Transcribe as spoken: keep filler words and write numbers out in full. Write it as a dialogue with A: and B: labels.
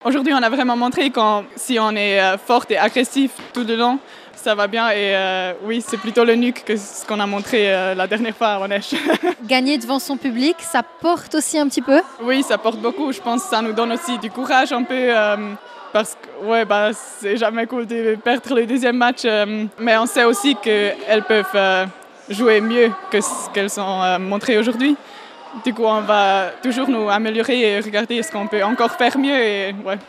A: Aujourd'hui, on a vraiment montré quand si on est euh, forte et agressif tout le long, ça va bien. Et euh, oui, c'est plutôt le nuque que ce qu'on a montré euh, la dernière fois en neige.
B: Gagner devant son public, ça porte aussi un petit peu?
A: Oui, ça porte beaucoup. Je pense que ça nous donne aussi du courage un peu. Euh, parce que ouais, bah, c'est jamais cool de perdre le deuxième match. Euh, mais on sait aussi qu'elles peuvent euh, jouer mieux que ce qu'elles ont euh, montré aujourd'hui. Du coup, on va toujours nous améliorer et regarder ce qu'on peut encore faire mieux. Et, ouais.